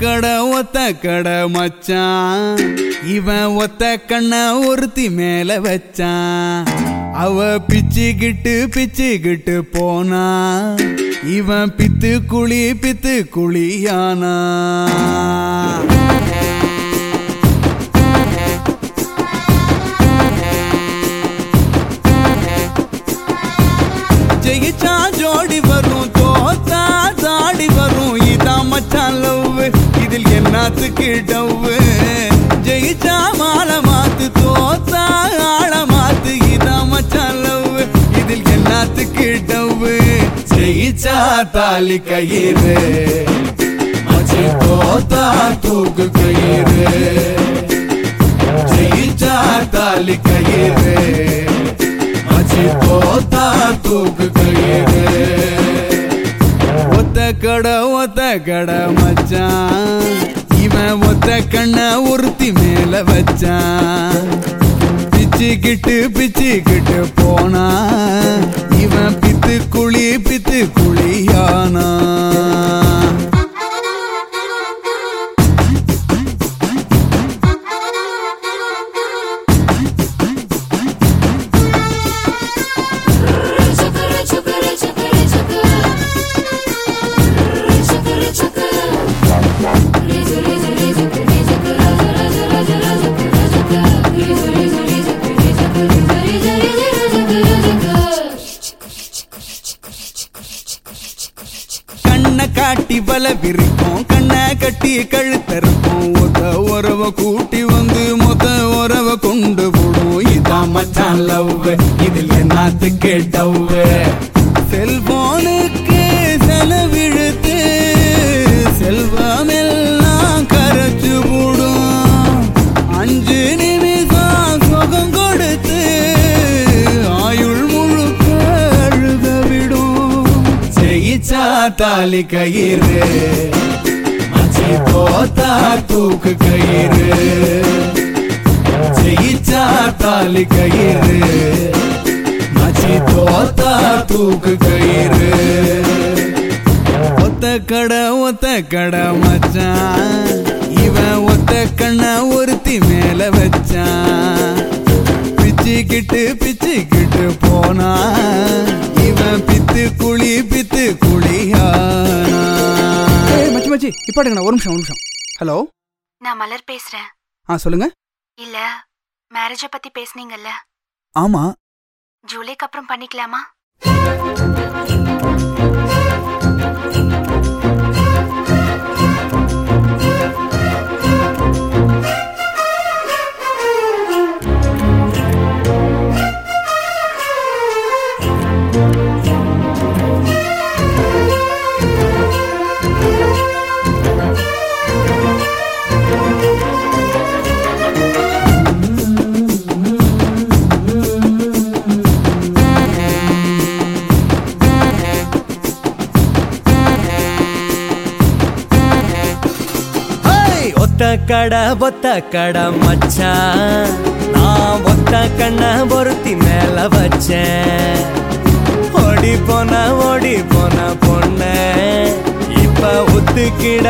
ஒத்த கடை மச்சான் இவன் ஒத்த கண்ண ஒருத்தி மேல வச்சான். அவ பிச்சுக்கிட்டு போனா இவன் பித்து குழியானா. ஜெயிச்சா ஜோடி வரும் தோத்தா தாடி வரும் இதான் மச்சான் லவ். இதில் என்னத்துக்கு டவ்? ஜெயிச்சா மாலை மாத்து தோத்தா ஆள மாத்து இதான் மச்சான் லவ். இதில் என்னத்துக்கு டவ்? ஜெயிச்சா தாலி கயிறு மச்சி தோத்தா தூக்கு கயிறு. ஜெயிச்சா தாலி கயிறு மச்சி தோத்தா தூக்கு கயிறு. ஒத்த கடை மச்சான் இவன் ஒத்த கண்ண ஒருத்தி மேல வச்சான். பிச்சுக்கிட்டு போனா இவன் பித்து குழியானா. கண்ணை காட்டி வல விரிக்கும் கண்ணை கட்டி கழுத்தருக்கும். ஒத்த உறவ கூட்டி வந்து மொத்த உறவ கொண்டு போடும் இதான் மச்சான் லவ். இதில் என்னத்துக்கு டவ்? செல்போனுக்கு செலவிழுத்து செல்வமெல்லாம் கரைச்சு போடும். 5 நிமிஷம் சுகம் கொடுத்து ஆயுள் முழுக்க அழுக விடும். ஜெயிச்சா தாலி கயிறு மச்சி தோத்தா தூக்கு கயிறு. ஜெயிச்சா தாலி கயிறு மச்சி தோத்தா தூக்கு கயிறு. ஒத்த கடை மச்சான் இவன் ஒத்த கண்ண ஒருத்தி மேல வச்சான். பிச்சுக்கிட்டு போனா இவன் பித்து குழியானா. மச்சி இப்ப ஒரு நிமிஷம். ஹலோ, நான் மலர் பேசுறேன். சொல்லுங்க. இல்ல, மேரேஜ பத்தி பேசுனீங்கல்ல? ஆமா. ஜூலைக்கு அப்புறம் பண்ணிக்கலாமா? ஒத்த கடை மச்சான் நான் ஒத்த கண்ண ஒருத்தி மேல வச்சேன். ஓடி போன பொண்ண இப்ப ஒத்துக்கிட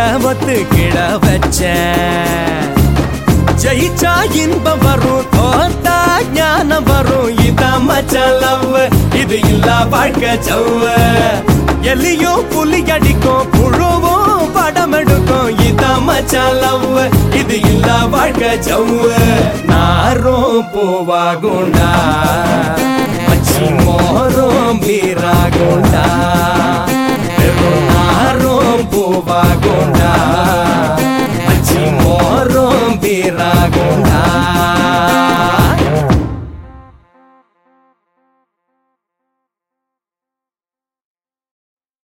வச்சேன். ஜெயிச்சா இன்பம் வரும் தோத்தா ஞானம் வரும் இதான் மச்சான் லவ். இது இல்ல வாழ்க்கை சவ். எலியும் புலி அடிக்கும் புழுவும் படம் எடுக்கும் இதான் மச்சான் லவ். இது இல்ல வாழ்க்கை சவ். நாரும் பூவாகுண்டா மச்சி மோரும் பீராகுண்டா. நாரும் பூவாகுண்டா